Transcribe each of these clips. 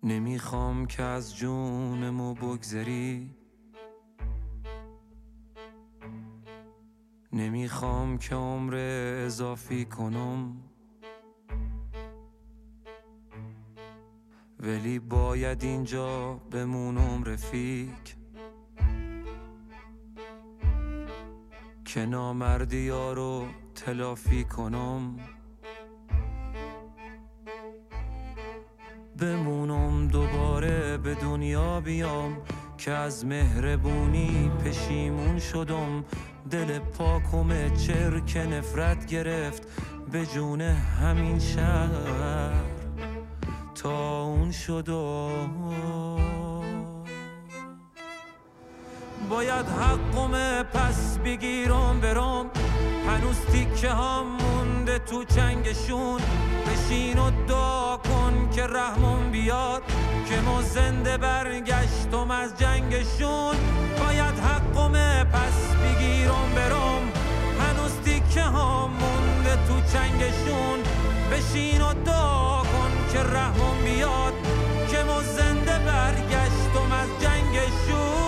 نمیخوام که از جونمو بگذری، نمیخوام که عمر اضافی کنم، ولی باید اینجا بمونم رفیق، که نامردی ها رو تلافی کنم. بمونم دوباره به دنیا بیام، که از مهربونی پشیمون شدم. دل پاکم چرک نفرت گرفت به جون همین شهر تا اون شدم. باید حقم پس بگیرم برم، هنوز تیکه هم مونده تو چنگشون. بشین و دعا کن که رحمم بیاد، که ما زنده برگشتم از جنگشون. باید حقم پس بگیرم برم، هنوز تیکه هم مونده تو چنگشون. بشین و دعا کن که رحمم بیاد، که ما زنده برگشتم از جنگشون.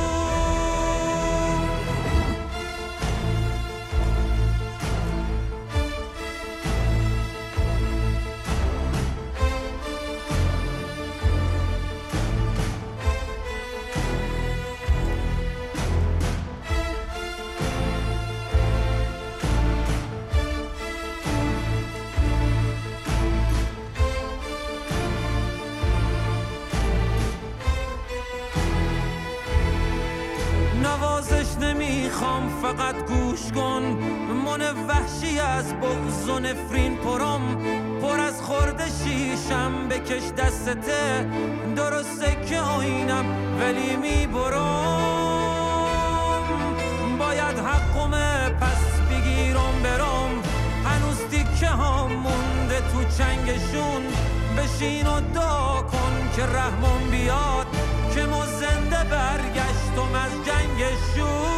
نوازش نمیخوام، فقط گوش کن. من وحشی از بغض و نفرین پرم، پر از خورده شیشم بکش دستته. درسته که آینم ولی میبرم. باید حقم پس بگیرم برم، هنوز تیکه ها مونده تو چنگشون. بشین و دعا کن که رحمم بیاد، که ما زنده برگشتم از جنگشون.